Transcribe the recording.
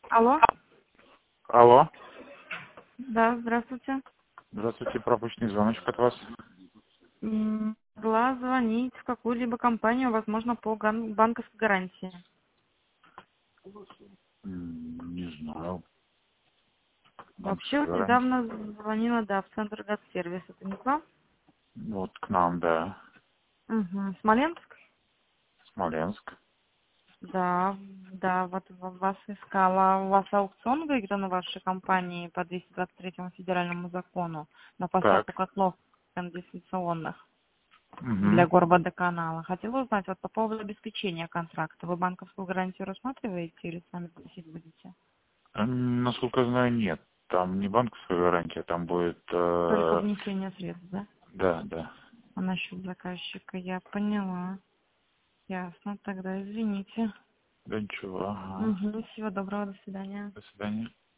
Алло. Алло. Да, здравствуйте. Здравствуйте, пропущенный звоночек от вас. Могла звонить в какую-либо компанию, возможно, по банковской гарантии. Не знаю. Вообще, вот Банковская гарантия. недавно звонила, да, в центр газсервис. Это не к вам? Вот к нам, да. Угу. Смоленск? Смоленск. Да, да, вот вас искала. У вас аукцион выигран в вашей компании по 223 федеральному закону на Так. поставку котлов конденсационных для Угу. горводоканала. Хотела узнать, вот по поводу обеспечения контракта. Вы банковскую гарантию рассматриваете или сами платить будете? Насколько я знаю, нет. Там не банковская гарантия, там будет... Только внесение средств, да? Да, да. А насчет заказчика я поняла. Ясно, тогда извините. Да ничего. Ага. Угу, всего доброго, до свидания. До свидания.